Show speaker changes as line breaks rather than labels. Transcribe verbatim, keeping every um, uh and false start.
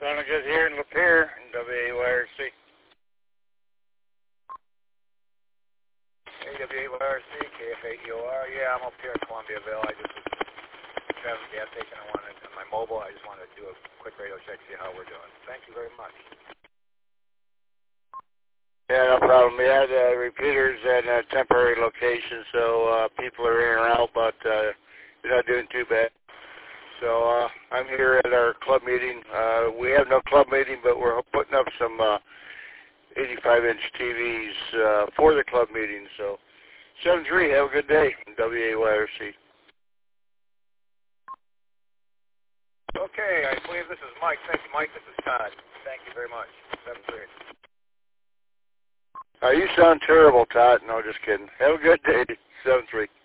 Sounding good here in Lapeer, in W A Y R C. A W A Y R C, K F A E O R. Yeah, I'm up here in Columbiaville. I just was traveling to the gas station. I wanted, on my mobile, I just wanted to do a quick radio check, see how we're doing. Thank you very much. Yeah, no problem. We had uh, repeaters at a temporary location, so uh, people are in and out, but uh, we're not doing too bad. So uh, I'm here at our club meeting. Uh, we have no club meeting, but we're putting up some uh, eighty-five inch T Vs uh, for the club meeting. So seven three, have a good day, W A Y R C. Okay, I believe this is Mike. Thank you, Mike. This is Todd. Thank you very much. seven three. Uh, you sound terrible, Todd. No, just kidding. Have a good day, seven three.